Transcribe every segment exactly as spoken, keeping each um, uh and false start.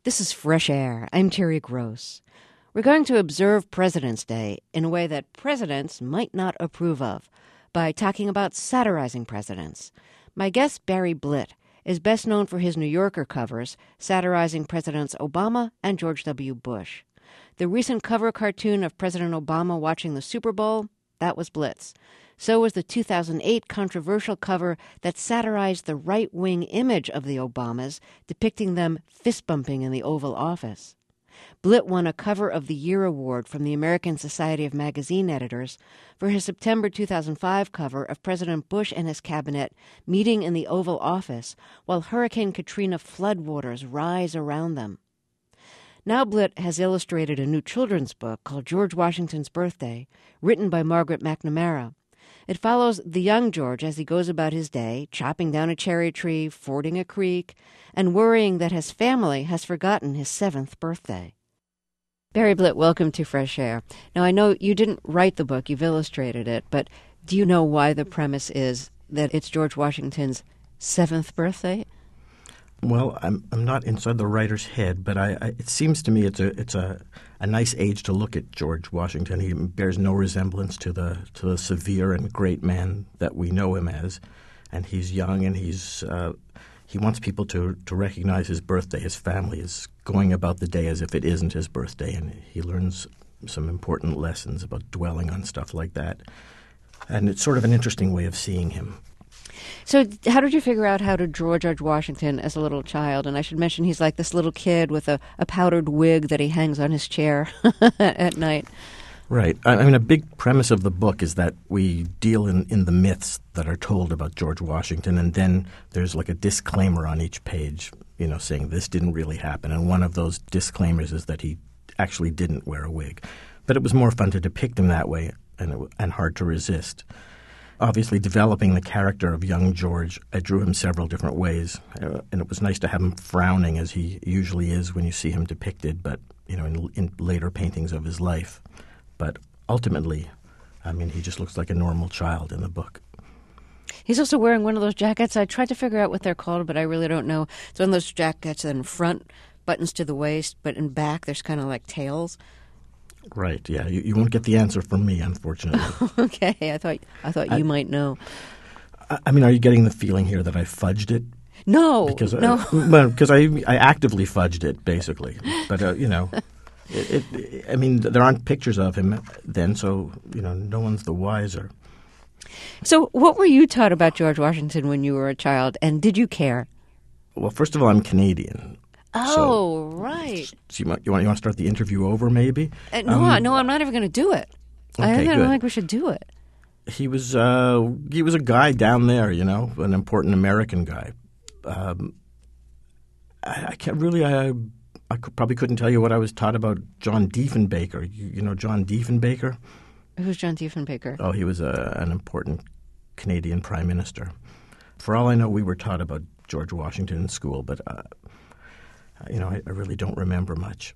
This is Fresh Air. I'm Terry Gross. We're going to observe President's Day in a way that presidents might not approve of by talking about satirizing presidents. My guest, Barry Blitt, is best known for his New Yorker covers satirizing Presidents Obama and George W. Bush. The recent cover cartoon of President Obama watching the Super Bowl, that was Blitt's. So was the two thousand eight controversial cover that satirized the right-wing image of the Obamas, depicting them fist-bumping in the Oval Office. Blitt won a Cover of the Year award from the American Society of Magazine Editors for his September two thousand five cover of President Bush and his cabinet meeting in the Oval Office while Hurricane Katrina floodwaters rise around them. Now Blitt has illustrated a new children's book called George Washington's Birthday, written by Margaret McNamara. It follows the young George as he goes about his day, chopping down a cherry tree, fording a creek, and worrying that his family has forgotten his seventh birthday. Barry Blitt, welcome to Fresh Air. Now, I know you didn't write the book, you've illustrated it, but do you know why the premise is that it's George Washington's seventh birthday? Well, I'm I'm not inside the writer's head, but I, I it seems to me it's a it's a, a nice age to look at George Washington. He bears no resemblance to the to the severe and great man that we know him as, and he's young and he's uh, he wants people to to recognize his birthday. His family is going about the day as if it isn't his birthday, and he learns some important lessons about dwelling on stuff like that. And it's sort of an interesting way of seeing him. So how did you figure out how to draw George Washington as a little child? And I should mention he's like this little kid with a, a powdered wig that he hangs on his chair at night. Right. I mean, a big premise of the book is that we deal in, in the myths that are told about George Washington, and then there's like a disclaimer on each page, you know, saying this didn't really happen. And one of those disclaimers is that he actually didn't wear a wig. But it was more fun to depict him that way and, it, and hard to resist. Obviously, developing the character of young George, I drew him several different ways, uh, and it was nice to have him frowning as he usually is when you see him depicted, but you know, in, in later paintings of his life. But ultimately, I mean, he just looks like a normal child in the book. He's also wearing one of those jackets. I tried to figure out what they're called, but I really don't know. It's one of those jackets that in front, buttons to the waist, but in back, there's kind of like tails. Right, yeah. You, you won't get the answer from me, unfortunately. Okay, I thought I thought I, you might know. I, I mean, are you getting the feeling here that I fudged it? No, because no. I, well, because I, I actively fudged it, basically. But, uh, you know, it, it, I mean, there aren't pictures of him then, so, you know, no one's the wiser. So what were you taught about George Washington when you were a child, and did you care? Well, first of all, I'm Canadian. Oh, so, right. So you, want, you, want, you want to start the interview over, maybe? Uh, no, um, no, I'm not even going to do it. Okay, I don't good. think we should do it. He was uh, he was a guy down there, you know, an important American guy. Um, I, I can't really. I I could, probably couldn't tell you what I was taught about John Diefenbaker. You, you know John Diefenbaker? Who's John Diefenbaker? Oh, he was a, an important Canadian prime minister. For all I know, we were taught about George Washington in school, but. Uh, You know, I, I really don't remember much.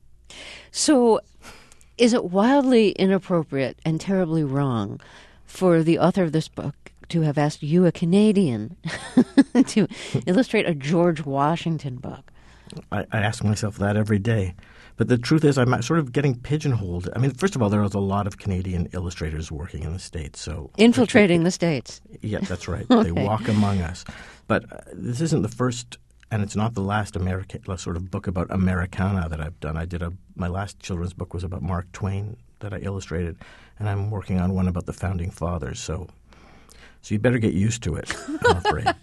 So is it wildly inappropriate and terribly wrong for the author of this book to have asked you, a Canadian, to illustrate a George Washington book? I, I ask myself that every day. But the truth is I'm sort of getting pigeonholed. I mean, first of all, there was a lot of Canadian illustrators working in the States. So Infiltrating it, the States. Yeah, that's right. Okay. They walk among us. But uh, this isn't the first... And it's not the last American sort of book about Americana that I've done. I did a my last children's book was about Mark Twain that I illustrated, and I'm working on one about the Founding Fathers. So, so you better get used to it, I'm afraid.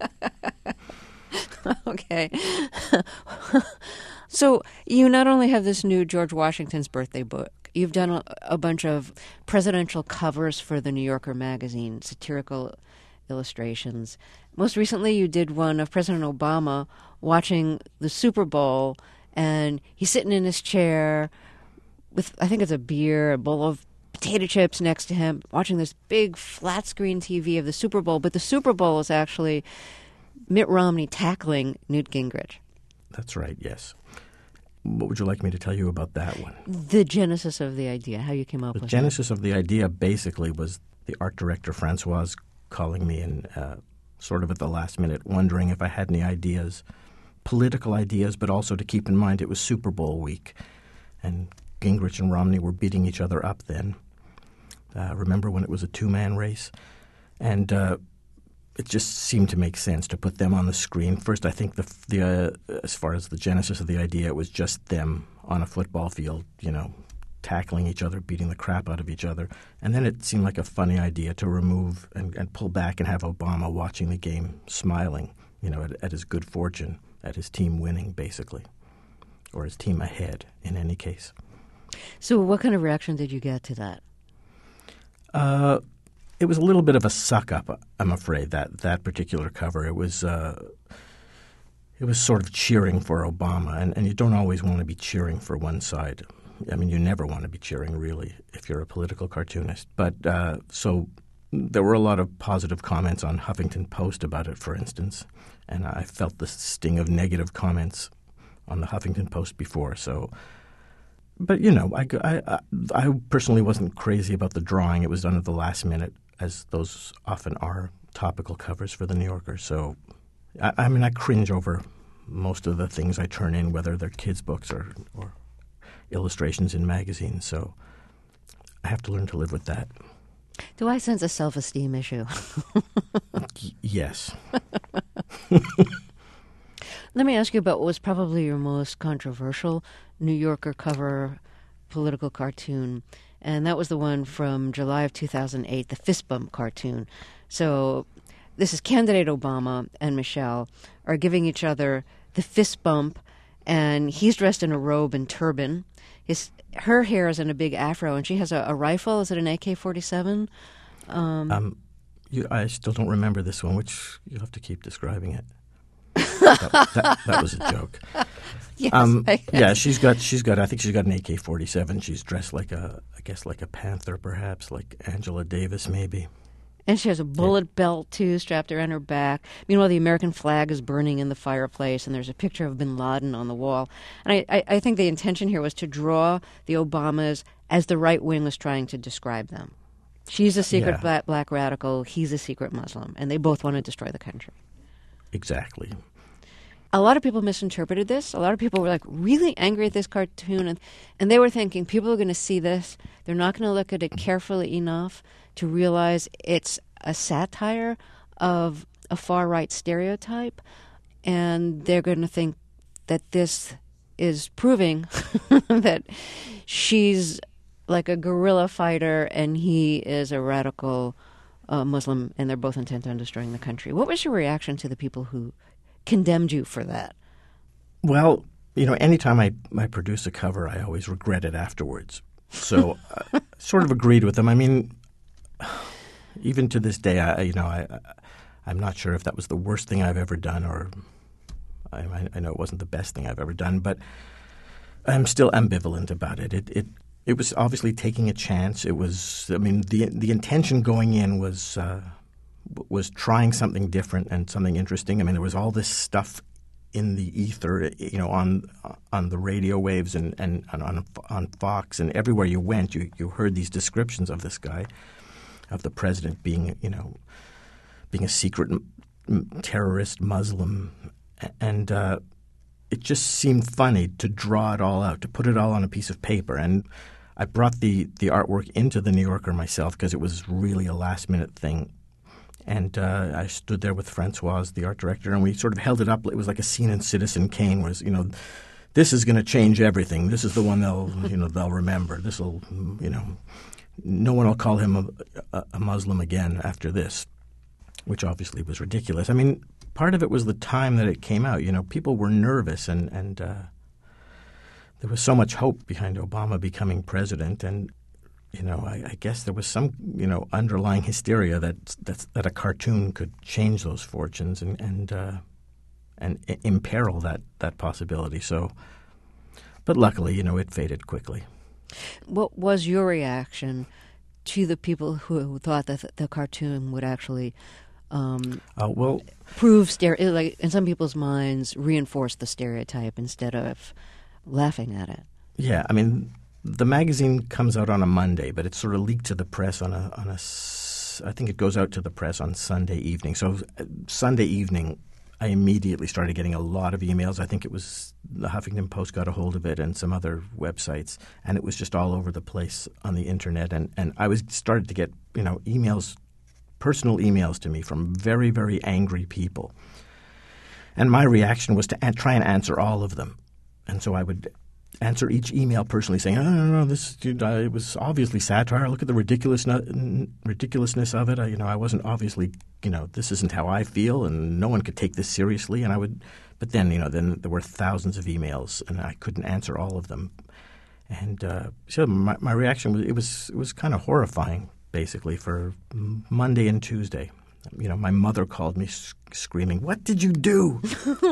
Okay. So you not only have this new George Washington's Birthday book, you've done a, a bunch of presidential covers for the New Yorker magazine, satirical illustrations. Most recently, you did one of President Obama watching the Super Bowl, and he's sitting in his chair with, I think it's a beer, a bowl of potato chips next to him, watching this big flat-screen T V of the Super Bowl. But the Super Bowl is actually Mitt Romney tackling Newt Gingrich. That's right, yes. What would you like me to tell you about that one? The genesis of the idea, how you came up the with it. The genesis of the idea basically was the art director, Francoise, calling me and uh, sort of at the last minute wondering if I had any ideas political ideas, but also to keep in mind it was Super Bowl week, and Gingrich and Romney were beating each other up then. Uh, remember when it was a two-man race? And uh, it just seemed to make sense to put them on the screen. First, I think the the uh, as far as the genesis of the idea, it was just them on a football field, you know, tackling each other, beating the crap out of each other. And then it seemed like a funny idea to remove and, and pull back and have Obama watching the game, smiling, you know, at, at his good fortune, at his team winning, basically, or his team ahead in any case. So what kind of reaction did you get to that? Uh, it was a little bit of a suck-up, I'm afraid, that, that particular cover. It was uh, it was sort of cheering for Obama, and, and you don't always want to be cheering for one side. I mean, you never want to be cheering, really, if you're a political cartoonist. But uh, so there were a lot of positive comments on Huffington Post about it, for instance, and I felt the sting of negative comments on the Huffington Post before. So, but you know, I, I, I personally wasn't crazy about the drawing. It was done at the last minute, as those often are topical covers for the New Yorker. So, I, I mean, I cringe over most of the things I turn in, whether they're kids' books or, or illustrations in magazines. So, I have to learn to live with that. Do I sense a self-esteem issue? Y- yes. Let me ask you about what was probably your most controversial New Yorker cover political cartoon, and that was the one from July of two thousand eight, the fist bump cartoon. So this is candidate Obama and Michelle are giving each other the fist bump, and he's dressed in a robe and turban. His her hair is in a big afro, and she has a, a rifle. Is it an A K forty-seven? Um, um, you, I still don't remember this one, which you'll have to keep describing it. that, that, that was a joke. Yes, um, I, yeah, she's got she's got. I think she's got an A K forty-seven. She's dressed like a, I guess, like a panther, perhaps, like Angela Davis, maybe. And she has a bullet yeah. belt, too, strapped around her back. Meanwhile, the American flag is burning in the fireplace, and there's a picture of bin Laden on the wall. And I, I, I think the intention here was to draw the Obamas as the right wing was trying to describe them. She's a secret yeah. black, black radical. He's a secret Muslim. And they both want to destroy the country. Exactly. A lot of people misinterpreted this. A lot of people were like really angry at this cartoon, and, and they were thinking people are going to see this. They're not going to look at it carefully enough to realize it's a satire of a far-right stereotype, and they're going to think that this is proving that she's like a guerrilla fighter and he is a radical uh, Muslim, and they're both intent on destroying the country. What was your reaction to the people who condemned you for that? Well, you know, anytime I, I produce a cover, I always regret it afterwards. So I sort of agreed with them. I mean, even to this day, I, you know, I, I'm not sure if that was the worst thing I've ever done, or I, I know it wasn't the best thing I've ever done, but I'm still ambivalent about it. It, it, it was obviously taking a chance. It was, I mean, the the intention going in was uh, was trying something different and something interesting. I mean, there was all this stuff in the ether, you know, on on the radio waves and, and, and on on Fox, and everywhere you went, you, you heard these descriptions of this guy, of the president being, you know, being a secret m- terrorist Muslim, and uh, it just seemed funny to draw it all out, to put it all on a piece of paper. And I brought the, the artwork into the New Yorker myself because it was really a last-minute thing. And uh, I stood there with Francoise, the art director, and we sort of held it up. It was like a scene in Citizen Kane, where, you know, this is going to change everything. This is the one they'll, you know, they'll remember. This will, you know, no one will call him a, a, a Muslim again after this, which obviously was ridiculous. I mean, part of it was the time that it came out. You know, people were nervous, and and uh, there was so much hope behind Obama becoming president, and you know, I, I guess there was some, you know, underlying hysteria that that, that a cartoon could change those fortunes and and uh, and imperil that, that possibility. So, but luckily, you know, it faded quickly. What was your reaction to the people who thought that the cartoon would actually um, uh, well prove stere- like in some people's minds reinforce the stereotype instead of laughing at it? Yeah, I mean, the magazine comes out on a Monday, but it's sort of leaked to the press on a on a. I think it goes out to the press on Sunday evening. So uh, Sunday evening, I immediately started getting a lot of emails. I think it was the Huffington Post got a hold of it and some other websites, and it was just all over the place on the internet. And, and I was started to get, you know, emails, personal emails to me from very, very angry people. And my reaction was to an- try and answer all of them. And so I would answer each email personally, saying, "Oh, no, no, this uh, it was obviously satire. Look at the ridiculousness ridiculousness of it. I, you know, I wasn't obviously, you know, this isn't how I feel, and no one could take this seriously." And I would, but then, you know, then there were thousands of emails, and I couldn't answer all of them. And uh, so my, my reaction was it was it was kind of horrifying, basically, for Monday and Tuesday. You know, my mother called me sc- screaming, "What did you do?" Oh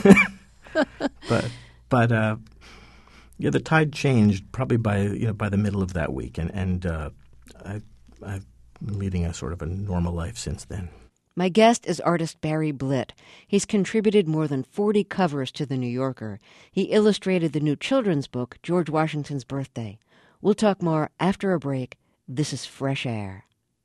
no! but but. Uh, Yeah, the tide changed probably by you know by the middle of that week, and and uh, I, I've been leading a sort of a normal life since then. My guest is artist Barry Blitt. He's contributed more than forty covers to The New Yorker. He illustrated the new children's book, George Washington's Birthday. We'll talk more after a break. This is Fresh Air.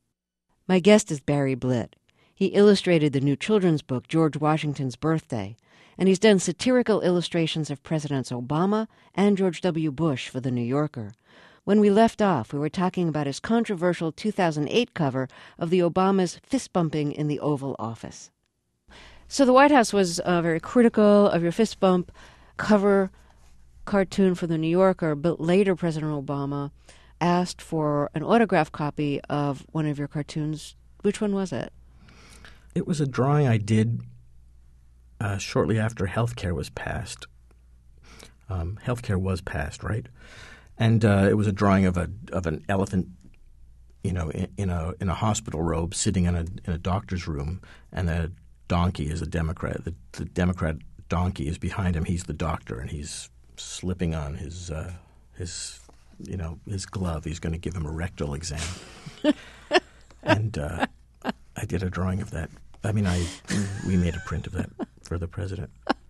My guest is Barry Blitt. He illustrated the new children's book, George Washington's Birthday, and he's done satirical illustrations of Presidents Obama and George W. Bush for The New Yorker. When we left off, we were talking about his controversial two thousand eight cover of the Obamas fist-bumping in the Oval Office. So the White House was uh, very critical of your fist bump cover cartoon for The New Yorker, but later President Obama asked for an autographed copy of one of your cartoons. Which one was it? It was a drawing I did uh, shortly after healthcare was passed. Um, healthcare was passed, right? And uh, it was a drawing of a of an elephant, you know, in, in a in a hospital robe, sitting in a in a doctor's room, and the donkey is a Democrat. The, the Democrat donkey is behind him. He's the doctor, and he's slipping on his uh, his you know his glove. He's going to give him a rectal exam. and uh, I did a drawing of that. I mean, I we made a print of that for the president.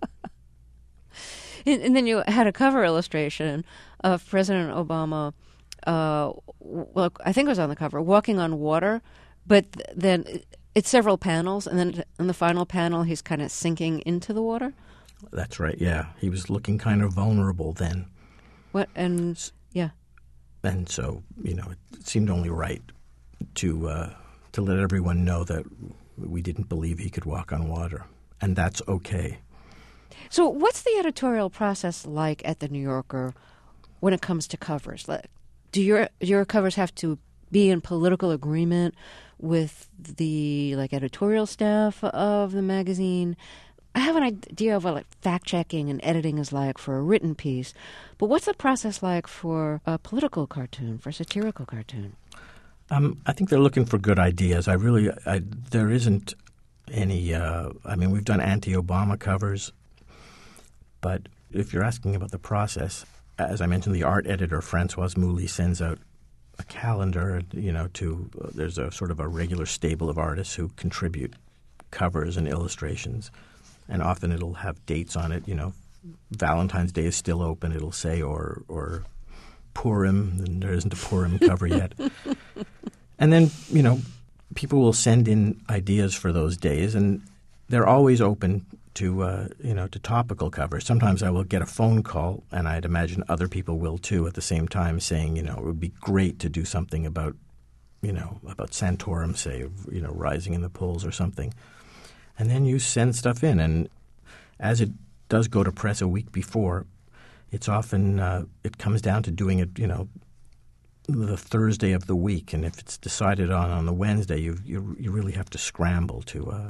And, and then you had a cover illustration of President Obama, uh, well, I think it was on the cover, walking on water, but th- then it's several panels, and then in the final panel, he's kind of sinking into the water? That's right, yeah. He was looking kind of vulnerable then. What? And, yeah. And so, you know, it seemed only right to uh, to let everyone know that we didn't believe he could walk on water, and that's okay. So what's the editorial process like at The New Yorker when it comes to covers? Do your your covers have to be in political agreement with the like editorial staff of the magazine? I have an idea of what like fact-checking and editing is like for a written piece, but what's the process like for a political cartoon, for a satirical cartoon? Um, I think they're looking for good ideas. I really, I, there isn't any, uh, I mean, we've done anti-Obama covers. But if you're asking about the process, as I mentioned, the art editor, Francoise Mouly, sends out a calendar, you know, to uh, there's a sort of a regular stable of artists who contribute covers and illustrations. And often it'll have dates on it, you know, Valentine's Day is still open, it'll say, or or Purim, and there isn't a Purim cover yet. And then, you know, people will send in ideas for those days, and they're always open to uh, you know to topical covers. Sometimes I will get a phone call, and I'd imagine other people will too at the same time, saying, you know, it would be great to do something about, you know, about Santorum, say, you know, rising in the polls or something. And then you send stuff in, and as it does go to press a week before, it's often uh, it comes down to doing it, you know, the Thursday of the week, and if it's decided on on the Wednesday, you you you really have to scramble to. Uh,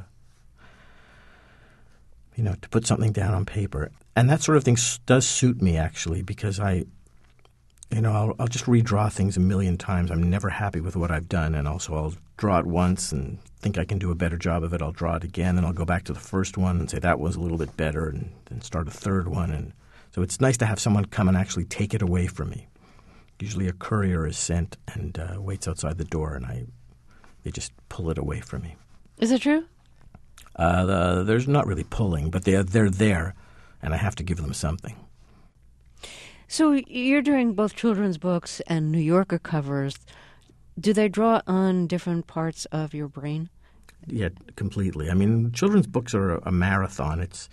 you know, to put something down on paper. And that sort of thing does suit me, actually, because I, you know, I'll, I'll just redraw things a million times. I'm never happy with what I've done, and also I'll draw it once and think I can do a better job of it. I'll draw it again, and I'll go back to the first one and say that was a little bit better, and then start a third one. And so it's nice to have someone come and actually take it away from me. Usually a courier is sent and uh, waits outside the door, and I they just pull it away from me. Is it true? Uh, the, there's not really pulling, but they're, they're there, and I have to give them something. So you're doing both children's books and New Yorker covers. Do they draw on different parts of your brain? Yeah, completely. I mean, children's books are a, a marathon. It's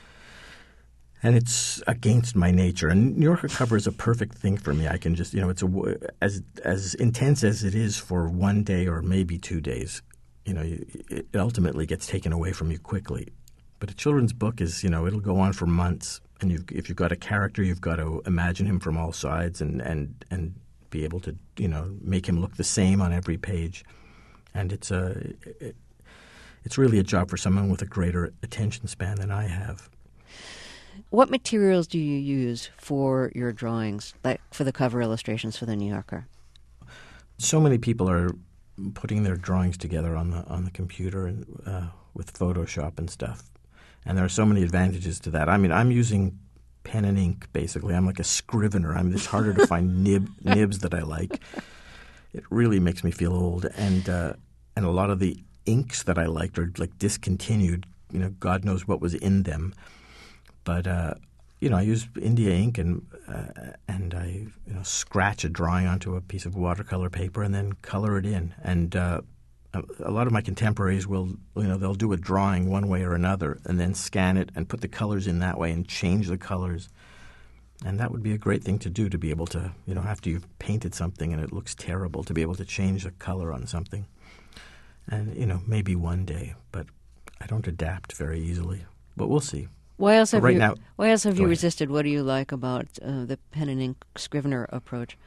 and it's against my nature. And New Yorker cover is a perfect thing for me. I can just, you know, it's a, as as intense as it is for one day or maybe two days. You know, it ultimately gets taken away from you quickly. But a children's book is, you know, it'll go on for months. And you've, if you've got a character, you've got to imagine him from all sides and, and, and be able to, you know, make him look the same on every page. And it's a, it, it's really a job for someone with a greater attention span than I have. What materials do you use for your drawings, like for the cover illustrations for the New Yorker? So many people are putting their drawings together on the on the computer and uh, with Photoshop and stuff. And there are so many advantages to that. I mean, I'm using pen and ink, basically. I'm like a scrivener. I mean, it's harder to find nib, nibs that I like. It really makes me feel old. And uh, and a lot of the inks that I liked are like discontinued. You know, God knows what was in them. But, uh, you know, I use India ink and uh, and I you know scratch a drawing onto a piece of watercolor paper and then color it in. And uh, a, a lot of my contemporaries will, you know, they'll do a drawing one way or another and then scan it and put the colors in that way and change the colors. And that would be a great thing to do, to be able to, you know, after you've painted something and it looks terrible, to be able to change the color on something. And, you know, maybe one day, but I don't adapt very easily. But we'll see. Why else have right you, now, why else have you ahead. resisted? What do you like about uh, the pen and ink scrivener approach?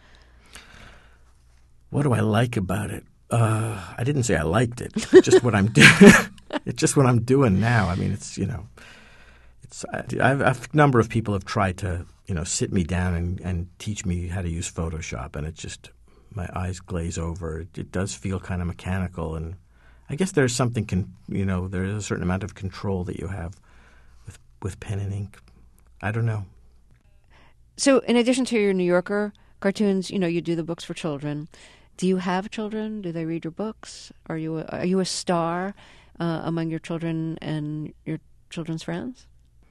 What do I like about it? Uh, I didn't say I liked it. It's just what I'm doing. It's just what I'm doing now. I mean, it's, you know, it's. I, I've, a number of people have tried to, you know, sit me down and, and teach me how to use Photoshop, and it just, my eyes glaze over. It, it does feel kind of mechanical, and I guess there's something, con, you know, there's a certain amount of control that you have with with pen and ink. I don't know. So, in addition to your New Yorker cartoons, you know, you do the books for children. Do you have children? Do they read your books? Are you a, are you a star uh, among your children and your children's friends?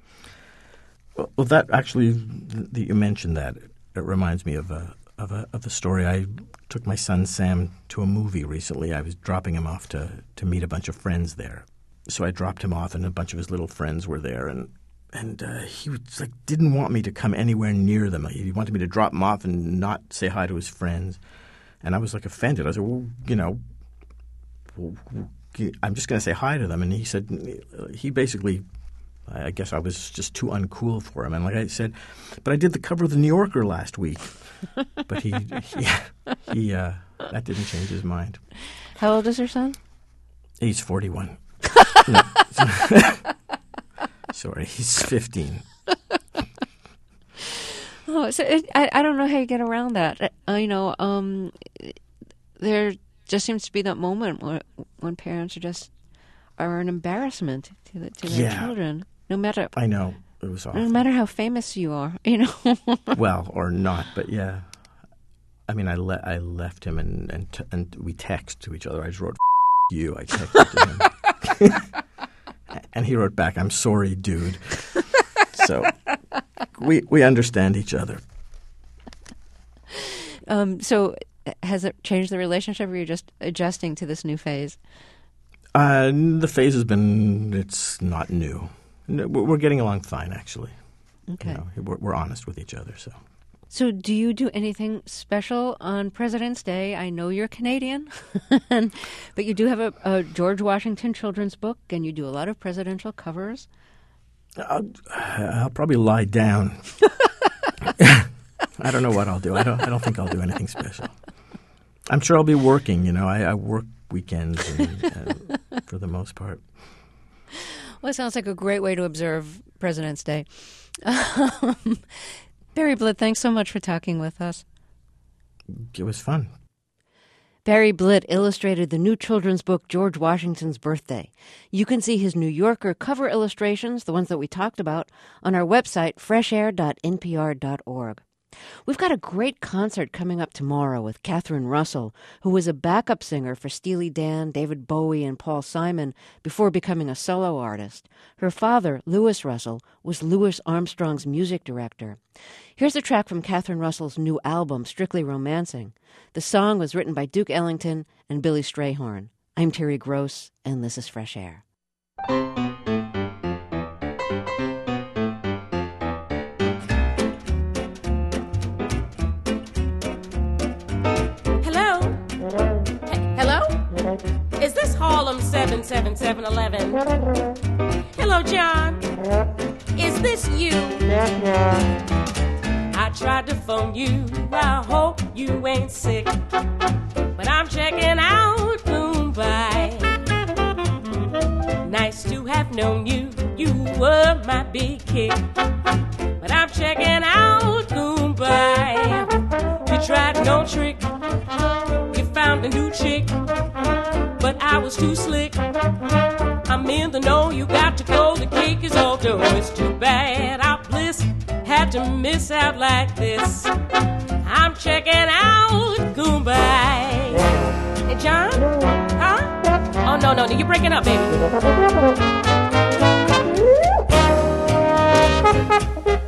Well, well that actually, the, you mentioned that. It, it reminds me of a of a of a story. I took my son Sam to a movie recently. I was dropping him off to to meet a bunch of friends there. So I dropped him off, and a bunch of his little friends were there, and and uh, he was like didn't want me to come anywhere near them. He wanted me to drop him off and not say hi to his friends. And I was like offended. I said, well, you know, I'm just going to say hi to them. And he said, he basically, I guess I was just too uncool for him. And like I said, but I did the cover of the New Yorker last week. But he, he, he uh, that didn't change his mind. How old is your son? He's forty-one. No. Sorry, he's fifteen. Oh, so it, I I don't know how you get around that. Uh, you know, um, there just seems to be that moment when, when parents are just are an embarrassment to the, to their yeah. children. No matter I know it was awful. No matter how famous you are, you know. Well, or not, but yeah. I mean, I le- I left him and and t- and we text to each other. I just wrote F- you. I texted to him, and he wrote back, "I'm sorry, dude." So. We we understand each other. Um, so has it changed the relationship, or are you just adjusting to this new phase? Uh, the phase has been, it's not new. We're getting along fine, actually. Okay. You know, we're, we're honest with each other. So. So do you do anything special on President's Day? I know you're Canadian, but you do have a, a George Washington children's book, and you do a lot of presidential covers. I'll, I'll probably lie down. I don't know what I'll do. I don't. I don't think I'll do anything special. I'm sure I'll be working. You know, I, I work weekends and, uh, for the most part. Well, it sounds like a great way to observe President's Day. Um, Barry Blitt, thanks so much for talking with us. It was fun. Barry Blitt illustrated the new children's book, George Washington's Birthday. You can see his New Yorker cover illustrations, the ones that we talked about, on our website, fresh air dot n p r dot org. We've got a great concert coming up tomorrow with Catherine Russell, who was a backup singer for Steely Dan, David Bowie, and Paul Simon before becoming a solo artist. Her father, Louis Russell, was Louis Armstrong's music director. Here's a track from Catherine Russell's new album, Strictly Romancing. The song was written by Duke Ellington and Billy Strayhorn. I'm Terry Gross, and this is Fresh Air. Hello? H- hello? Is this Harlem seven seven seven eleven? Hello, John. Is this you? I tried to phone you. I hope you ain't sick. But I'm checking out Mumbai. Nice to have known you. You were my big kick. But I'm checking out Mumbai. You tried no trick. You found a new chick. But I was too slick. I'm in the know. You got to go. The cake is all done. It's too bad. Our bliss had to miss out like this. I'm checking out Mumbai. Hey, John? Huh? Oh, no, no, no. You're breaking up, baby.